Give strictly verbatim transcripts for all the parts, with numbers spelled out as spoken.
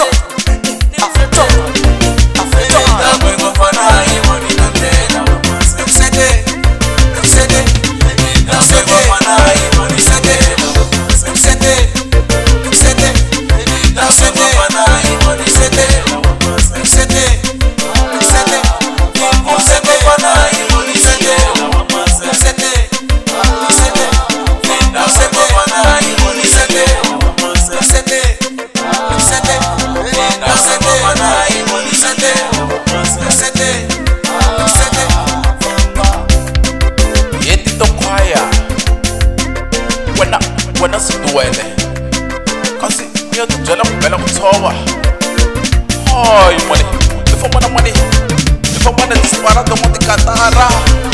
wena siduwele kasi ngiyatujela kuphela kuthoba hayi mani lifomana mani lifomana tisipara tomo tikatara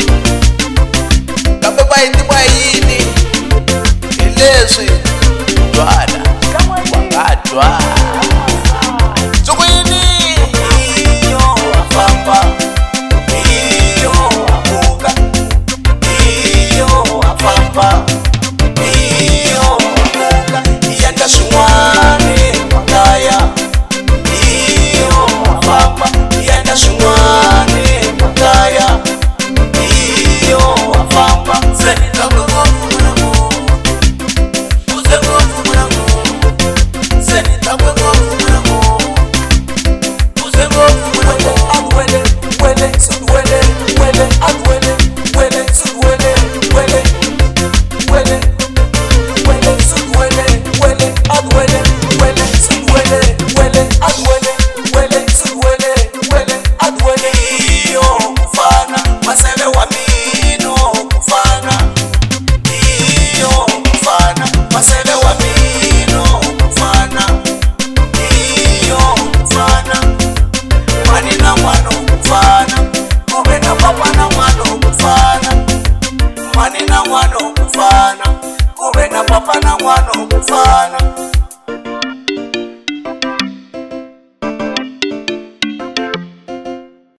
kambe bayiti bayini hileswi dwana wangadwa Zukuyini iyo wafamba iyo wabuka iyo wafamba Shumane Makaya iyo wafamba yenda shumane Makaya iyo wafamba senda ngovu mwanangu uze ngovu mwanangu senda ngovu mwanangu uze ngovu mwanangu adwele wele sudwele wele adwele wele sudwele wele wele wele sudwele wele adwele wele sudwele wele adwele wele sudwele wele adwele iyo kufana masele wa mino kufana iyo kufana masele wa mino kufana iyo kufana mani na mwana kufana kube na papa na mwana kufana mani na mwana kufana